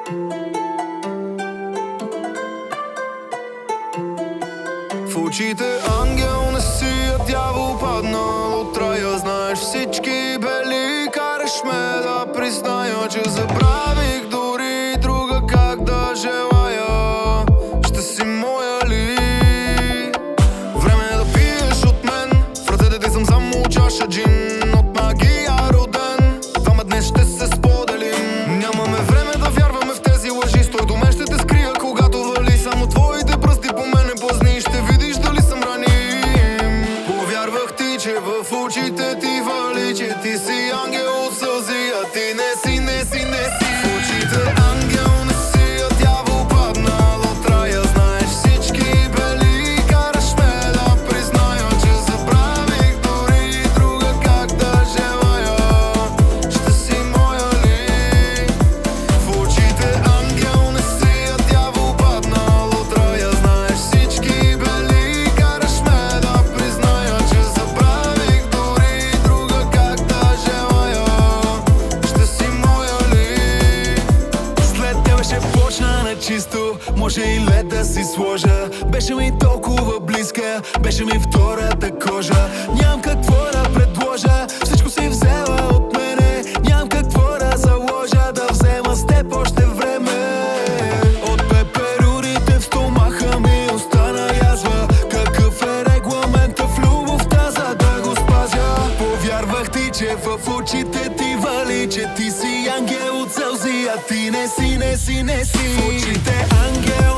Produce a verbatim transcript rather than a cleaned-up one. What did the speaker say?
В очите ангел не си, а дявол паднал от рая. Знаеш всички бели, караш ме да призная, че забравих дори друга как да желая. Ще си моя ли? Време е да пиеш от мен, в ръцете ти съм само чаша джин. От магия роден, двама днес ще се споделим. Нямаме време да вярваме в тези лъжи. Стой до мен, ще те скрия когато вали. Само твоите пръсти по мене плъзни. Ще видиш дали съм раним. Повярвах ти, че в очите ти вали, че ти си ангел от сълзи, а ти не си, не си, не си. В очите ангел не си, а дявол паднал от рая. Знаеш всички бели, караш ме да призная, че забравих дори друга как да желая. Ще си моя ли? В очите ангел не си, а дявол паднал от рая. Знаеш всички бели, караш ме да призная, че забравих дори друга как да желая. Ще си моя ли? След тебе ще почна на чисто, може и лед да си сложа. Беше ми толкова близка, беше ми втората кожа. Нямам какво да предложа, всичко си взела от мене. Нямам какво да заложа, да взема с теб още време. От пеперудите в стомаха ми остана язва. Какъв е регламента в любовта, за да го спазя? Повярвах ти, че в очите ти вали, че ти си ангел от сълзи, а ти не си, не си, не си. В очите ангел